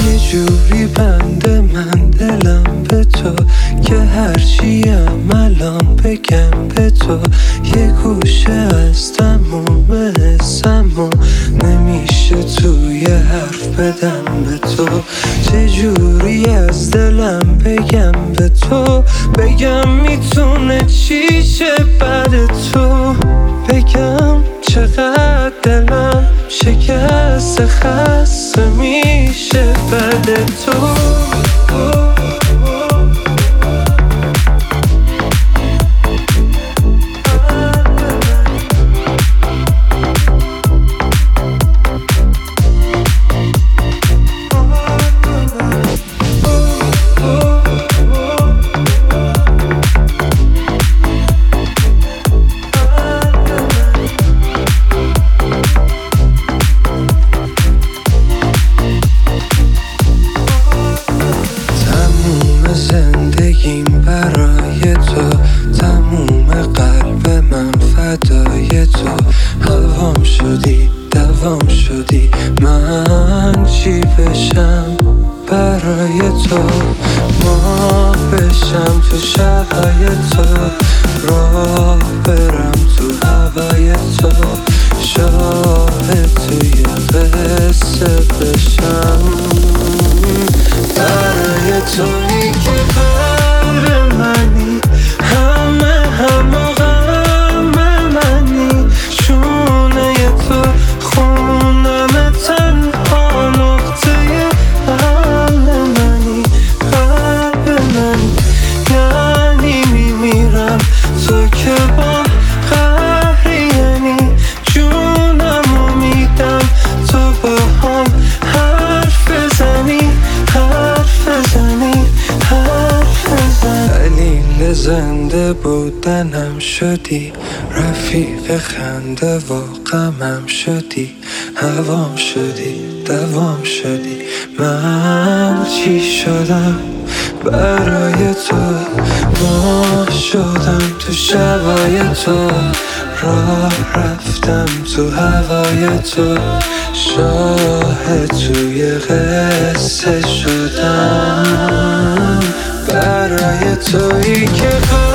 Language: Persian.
یه جوری بنده من دلم به تو که هرچیم الان بگم به تو یه گوشه از تموم حسمو نمیشه توی حرف بدم به تو. چجوری از دلم بگم به تو، بگم میتونه چی شه بعد تو، بگم چقدر دلم شکسته خسته میشه بعد تو. زندگیم برای تو، تموم قلب من فدای تو. هوام شدی دوام شدی، من چی بشم برای تو. ما بشم تو شبای تو، راه برم تو هوای تو، شاهد توی قصه بشم برای تویی که قلب منی، همه غم منی، شونه تو خونم تنها نقطه حل منی، قلب منی. یعنی میمیرم تو که با قهری، یعنی جونمو میدم تو با هم حرف بزنی، حرف بزنی، حرف بزنی. دلیل زنده بودنم شدی، رفیق خنده و غمم شدی، هوام شدی دوام شدی، من چی شدم برای تو. ما شدم تو شبای تو، راه رفتم تو هوای تو، شاهد توی قصه شدم برای تویی که